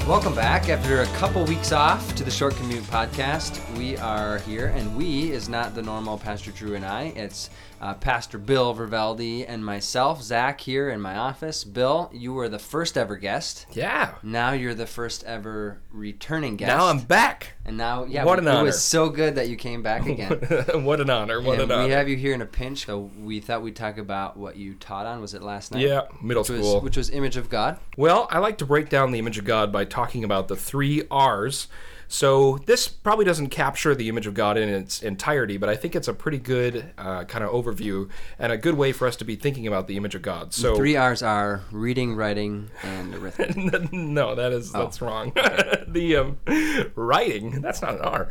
Welcome back. After a couple weeks off to the Short Commute podcast, we are here, and we is not the normal Pastor Drew and I. It's Pastor Bill Vervelde and myself, Zach, here in my office. Bill, you were the first ever guest. Yeah. Now you're the first ever returning guest. Now I'm back. And now, yeah, what an honor. It was so good that you came back again. What an honor. What an honor. We have you here in a pinch, so we thought we'd talk about what you taught on. Was it last night? Yeah, middle school. Which was Image of God. Well, I like to break down the image of God by talking about the 3 R's. So this probably doesn't capture the image of God in its entirety, but I think it's a pretty good kind of overview and a good way for us to be thinking about the image of God. So the 3 R's are reading, writing, and arithmetic. No, that's wrong. The writing, that's not an R.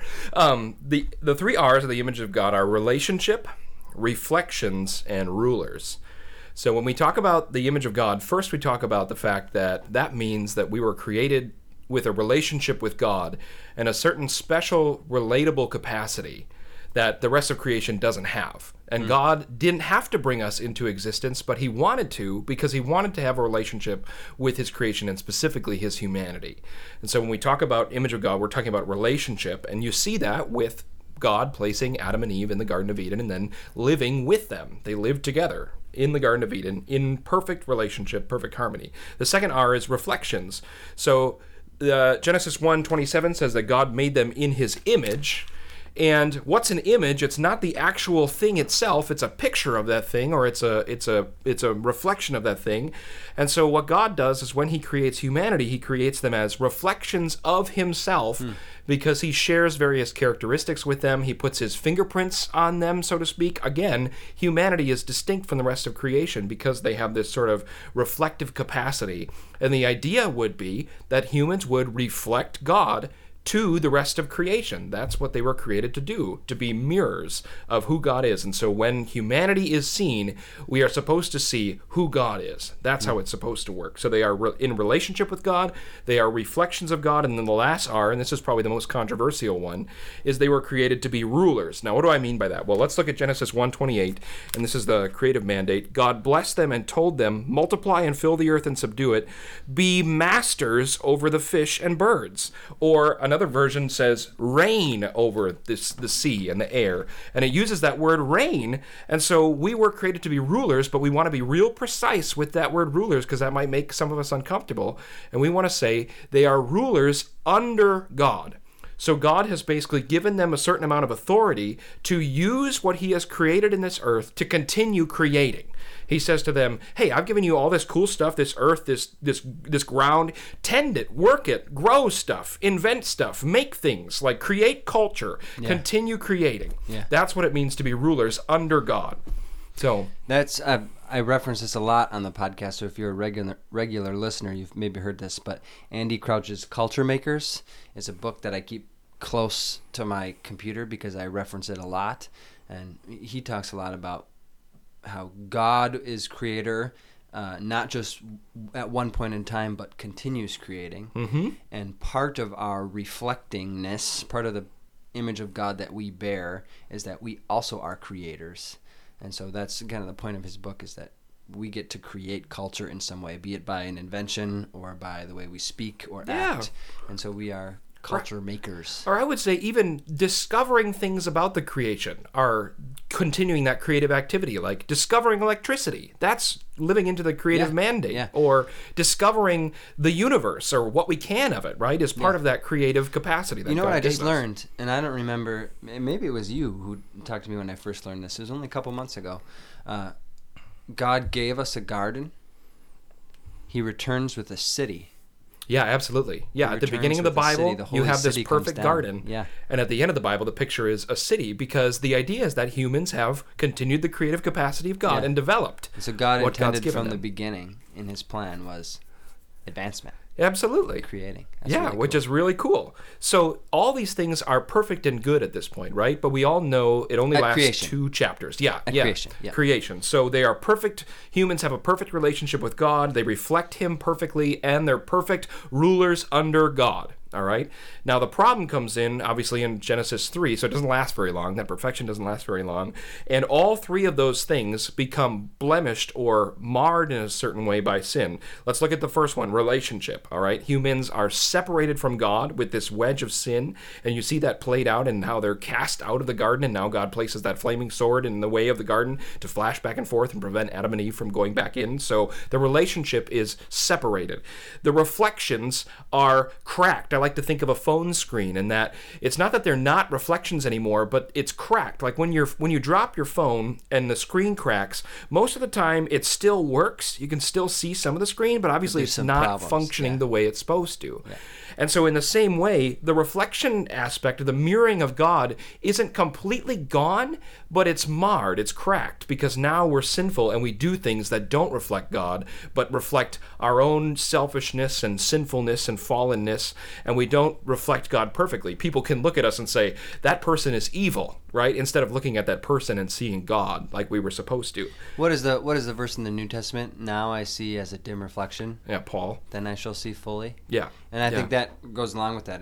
The 3 R's of the image of God are relationship, reflections, and rulers. So when we talk about the image of God, first we talk about the fact that means that we were created with a relationship with God and a certain special relatable capacity that the rest of creation doesn't have. And God didn't have to bring us into existence, but he wanted to, because he wanted to have a relationship with his creation and specifically his humanity. And so when we talk about image of God, we're talking about relationship, and you see that with God placing Adam and Eve in the Garden of Eden and then living with them. They lived together in the Garden of Eden in perfect relationship, perfect harmony. The second R is reflections. So Genesis 1:27 says that God made them in his image. And what's an image? It's not the actual thing itself. It's a picture of that thing, or it's a reflection of that thing. And so what God does is when he creates humanity, he creates them as reflections of himself because he shares various characteristics with them. He puts his fingerprints on them, so to speak. Again, humanity is distinct from the rest of creation because they have this sort of reflective capacity. And the idea would be that humans would reflect God to the rest of creation. That's what they were created to do, to be mirrors of who God is. And so when humanity is seen, we are supposed to see who God is. That's how it's supposed to work. So they are in relationship with God, they are reflections of God, and then the last R, and this is probably the most controversial one, is they were created to be rulers. Now, what do I mean by that? Well, let's look at Genesis 1:28, and this is the creative mandate. God blessed them and told them, multiply and fill the earth and subdue it, be masters over the fish and birds. Or another version says reign over the sea and the air, and it uses that word reign. And so we were created to be rulers, but we want to be real precise with that word rulers because that might make some of us uncomfortable, and we want to say they are rulers under God. So God has basically given them a certain amount of authority to use what he has created in this earth to continue creating. He says to them, hey, I've given you all this cool stuff, this earth, this ground. Tend it, work it, grow stuff, invent stuff, make things, like create culture, continue creating. Yeah. That's what it means to be rulers under God. So that's I reference this a lot on the podcast, so if you're a regular listener, you've maybe heard this, but Andy Crouch's Culture Makers is a book that I keep close to my computer because I reference it a lot, and he talks a lot about how God is creator, not just at one point in time, but continues creating. Mm-hmm. And part of our reflectingness, part of the image of God that we bear, is that we also are creators. And so that's kind of the point of his book, is that we get to create culture in some way, be it by an invention or by the way we speak or act. And so we are culture makers. Or I would say even discovering things about the creation are continuing that creative activity, like discovering electricity. That's living into the creative mandate. Yeah. Or discovering the universe or what we can of it, right, is part of that creative capacity that You know God what I just gives us. learned, and I don't remember, maybe it was you who talked to me when I first learned this. It was only a couple months ago. God gave us a garden. He returns with a city. Yeah, absolutely. Yeah, at the beginning of the Bible, you have this perfect garden. Yeah. And at the end of the Bible, the picture is a city, because the idea is that humans have continued the creative capacity of God and developed. And so God what God's intended given from them. the beginning in his plan was advancement. Absolutely. Creating. That's really cool. Which is really cool. So all these things are perfect and good at this point, right? But we all know it only lasts creation. 2 chapters. Creation. Yeah. Creation. So they are perfect. Humans have a perfect relationship with God. They reflect him perfectly, and they're perfect rulers under God. All right. Now, the problem comes in, obviously, in Genesis 3, so it doesn't last very long. That perfection doesn't last very long. And all three of those things become blemished or marred in a certain way by sin. Let's look at the first one, relationship. All right. Humans are separated from God with this wedge of sin. And you see that played out in how they're cast out of the garden. And now God places that flaming sword in the way of the garden to flash back and forth and prevent Adam and Eve from going back in. So the relationship is separated. The reflections are cracked. I like to think of a phone screen, and that it's not that they're not reflections anymore, but it's cracked. Like when you drop your phone and the screen cracks, most of the time it still works. You can still see some of the screen, but obviously it's not functioning the way it's supposed to. Yeah. And so in the same way, the reflection aspect of the mirroring of God isn't completely gone, but it's marred, it's cracked, because now we're sinful and we do things that don't reflect God, but reflect our own selfishness and sinfulness and fallenness, and we don't reflect God perfectly. People can look at us and say, that person is evil, right? Instead of looking at that person and seeing God like we were supposed to. What is the verse in the New Testament? Now I see as a dim reflection. Yeah, Paul. Then I shall see fully. Yeah. And I think that goes along with that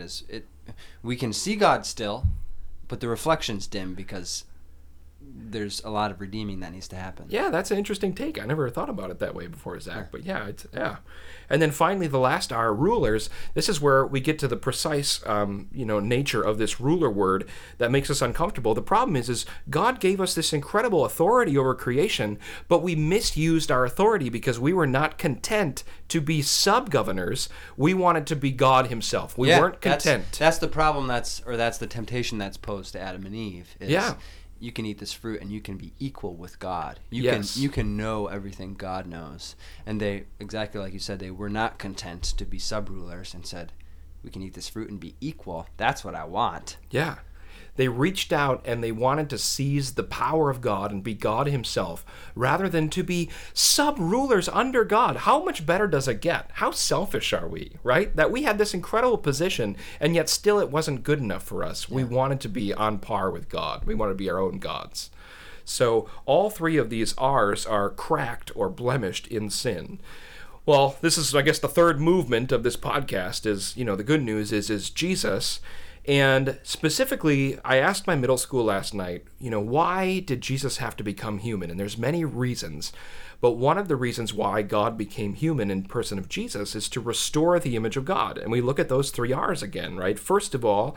we can see God still, but the reflection's dim because there's a lot of redeeming that needs to happen. Yeah, that's an interesting take. I never thought about it that way before, Zach. But yeah. And then finally, the last R, rulers. This is where we get to the precise, nature of this ruler word that makes us uncomfortable. The problem is God gave us this incredible authority over creation, but we misused our authority because we were not content to be sub-governors. We wanted to be God himself. We weren't content. That's the problem. That's the temptation that's posed to Adam and Eve. You can eat this fruit and you can be equal with God. You can know everything God knows. And they, exactly like you said, they were not content to be sub-rulers and said, we can eat this fruit and be equal. That's what I want. Yeah. They reached out and they wanted to seize the power of God and be God himself rather than to be sub-rulers under God. How much better does it get? How selfish are we, right? That we had this incredible position and yet still it wasn't good enough for us. Yeah. We wanted to be on par with God. We wanted to be our own gods. So all three of these R's are cracked or blemished in sin. Well, this is, I guess, the third movement of this podcast is, the good news is Jesus. And specifically, I asked my middle school last night, why did Jesus have to become human? And there's many reasons. But one of the reasons why God became human in person of Jesus is to restore the image of God. And we look at those three R's again, right? First of all,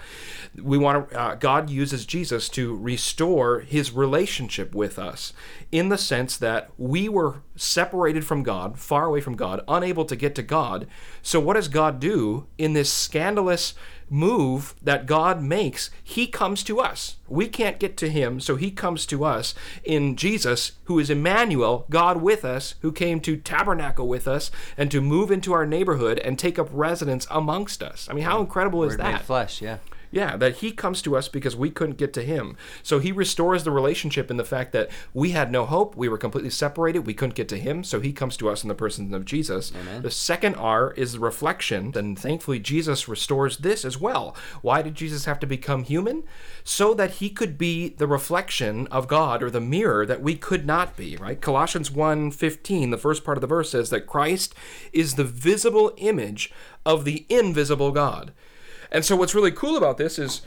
God uses Jesus to restore his relationship with us in the sense that we were separated from God, far away from God, unable to get to God. So what does God do in this scandalous move that God makes? He comes to us. We can't get to him, so he comes to us in Jesus, who is Emmanuel, God with us, who came to tabernacle with us and to move into our neighborhood and take up residence amongst us. I mean, how incredible is that? Word made flesh, yeah. Yeah, that he comes to us because we couldn't get to him. So he restores the relationship in the fact that we had no hope. We were completely separated. We couldn't get to him. So he comes to us in the person of Jesus. Amen. The second R is the reflection. And thankfully, Jesus restores this as well. Why did Jesus have to become human? So that he could be the reflection of God, or the mirror that we could not be, right? Colossians 1:15, the first part of the verse says that Christ is the visible image of the invisible God. And so what's really cool about this is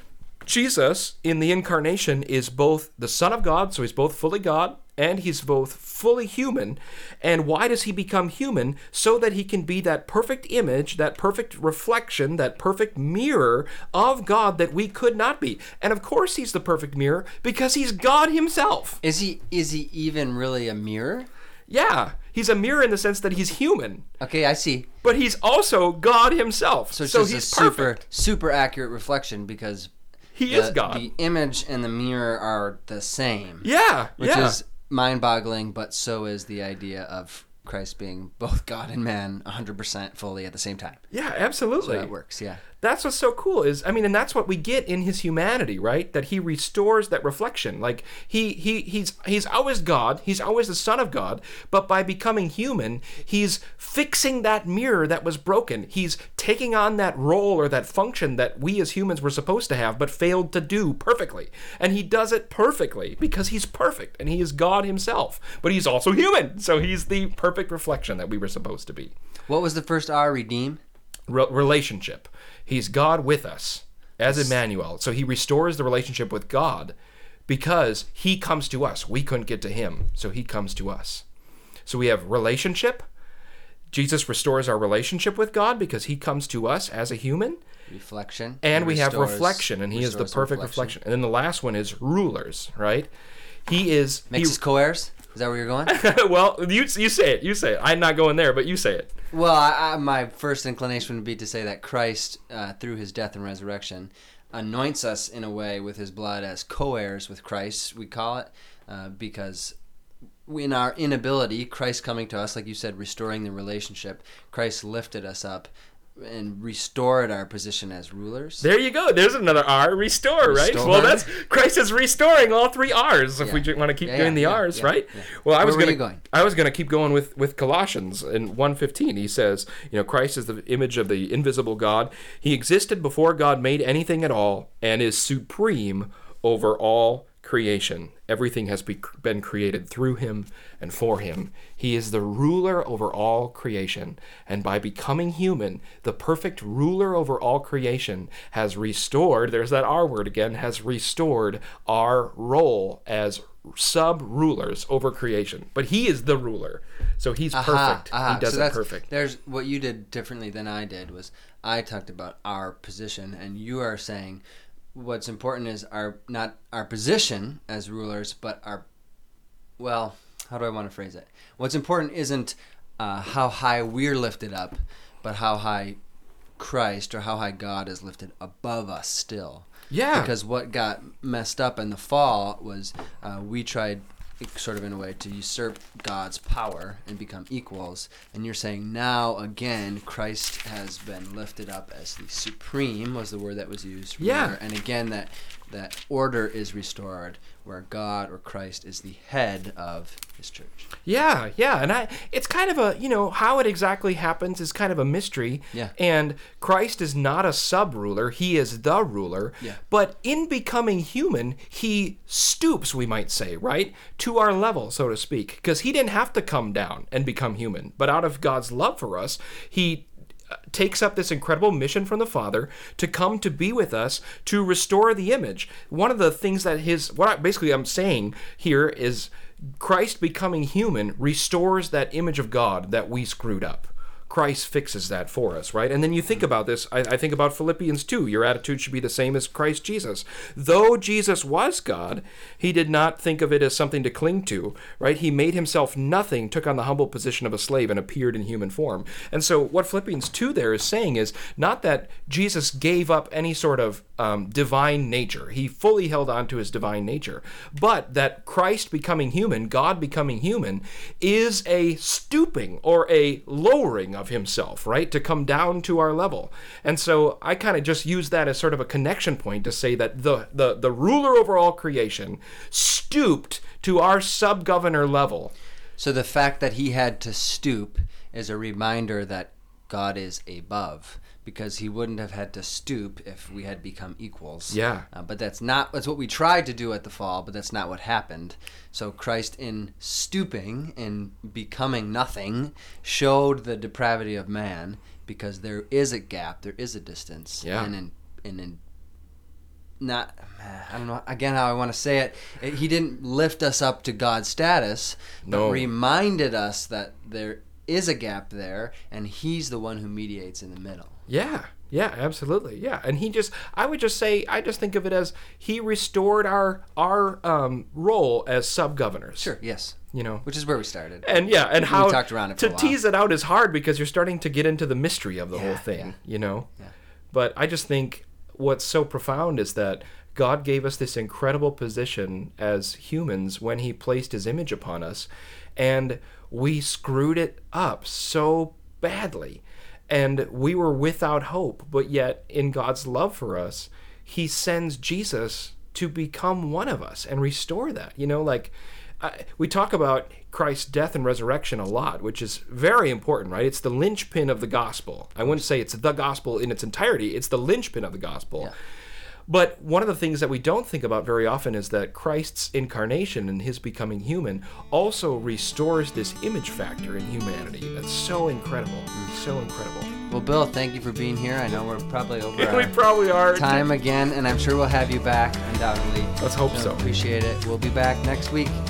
Jesus in the incarnation is both the Son of God, so he's both fully God, and he's both fully human. And why does he become human? So that he can be that perfect image, that perfect reflection, that perfect mirror of God that we could not be. And of course he's the perfect mirror because he's God himself. Is he even really a mirror? Yeah, he's a mirror in the sense that he's human. Okay, I see. But he's also God himself. So it's just he's a super accurate reflection because he is God. The image and the mirror are the same. Yeah, which is mind-boggling, but so is the idea of Christ being both God and man 100% fully at the same time. Yeah, absolutely. So that works, yeah. That's what's so cool and that's what we get in his humanity, right? That he restores that reflection. Like he's always God, he's always the Son of God, but by becoming human, he's fixing that mirror that was broken. He's taking on that role or that function that we as humans were supposed to have but failed to do perfectly. And he does it perfectly because he's perfect and he is God himself. But he's also human, so he's the perfect reflection that we were supposed to be. What was the first R, redeem? relationship. He's God with us as Emmanuel. So he restores the relationship with God because he comes to us. We couldn't get to him, so he comes to us. So we have relationship. Jesus restores our relationship with God because he comes to us as a human. Reflection. And we have reflection, and he is the perfect reflection. And then the last one is rulers, right? Makes us co-heirs? Is that where you're going? Well, you say it. You say it. I'm not going there, but you say it. Well, my first inclination would be to say that Christ, through his death and resurrection, anoints us in a way with his blood as co-heirs with Christ, we call it, because in our inability, Christ coming to us, like you said, restoring the relationship, Christ lifted us up and restored our position as rulers. There you go. There's another R, restore, right? Well, that's Christ is restoring all three R's. If we want to keep doing the R's, right? Yeah. Well, I was going to keep going with Colossians in 1:15. He says, Christ is the image of the invisible God. He existed before God made anything at all and is supreme over all creation. Everything has been created through him and for him. He is the ruler over all creation. And by becoming human, the perfect ruler over all creation has restored, there's that R word again, has restored our role as sub-rulers over creation. But he is the ruler. So he's perfect. He does it perfect. There's what you did differently than I did was I talked about our position, and you are saying what's important is not our position as rulers, but how do I want to phrase it? What's important isn't how high we're lifted up, but how high Christ or how high God is lifted above us still. Yeah. Because what got messed up in the fall was we tried sort of in a way to usurp God's power and become equals. And you're saying now again Christ has been lifted up as the supreme was the word that was used. Yeah. And again that order is restored where God or Christ is the head of his church. Yeah. And it's kind of how it exactly happens is kind of a mystery. Yeah. And Christ is not a sub-ruler. He is the ruler. Yeah. But in becoming human, he stoops, we might say, right, to our level, so to speak, because he didn't have to come down and become human. But out of God's love for us, he takes up this incredible mission from the Father to come to be with us to restore the image. One of the things that I'm saying here is Christ becoming human restores that image of God that we screwed up. Christ fixes that for us, right? And then you think about this, I think about Philippians 2. Your attitude should be the same as Christ Jesus. Though Jesus was God, he did not think of it as something to cling to, right? He made himself nothing, took on the humble position of a slave, and appeared in human form. And so what Philippians 2 there is saying is not that Jesus gave up any sort of divine nature. He fully held on to his divine nature. But that Christ becoming human, God becoming human, is a stooping or a lowering of himself, right? To come down to our level. And so I kind of just use that as sort of a connection point to say that the ruler over all creation stooped to our sub-governor level. So the fact that he had to stoop is a reminder that God is above, because he wouldn't have had to stoop if we had become equals. Yeah. But that's what we tried to do at the fall, but that's not what happened. So Christ, in stooping and becoming nothing, showed the depravity of man, because there is a gap, there is a distance. Yeah. And in not, I don't know again how I want to say it. He didn't lift us up to God's status, but reminded us that there is a gap there, and he's the one who mediates in the middle. Yeah, absolutely. Yeah. And I would just say, I just think of it as he restored our role as sub-governors. Sure, yes. Which is where we started. And how we talked around it for a while. Tease it out is hard because you're starting to get into the mystery of the whole thing, Yeah. But I just think what's so profound is that God gave us this incredible position as humans when he placed his image upon us, and we screwed it up so badly. And we were without hope, but yet in God's love for us, he sends Jesus to become one of us and restore that. We talk about Christ's death and resurrection a lot, which is very important, right? It's the linchpin of the gospel. I wouldn't say it's the gospel in its entirety. It's the linchpin of the gospel. But one of the things that we don't think about very often is that Christ's incarnation and his becoming human also restores this image factor in humanity. That's so incredible. So incredible. Well, Bill, thank you for being here. I know we're probably over We probably are. time again, and I'm sure we'll have you back undoubtedly. Let's hope so. Appreciate it. We'll be back next week.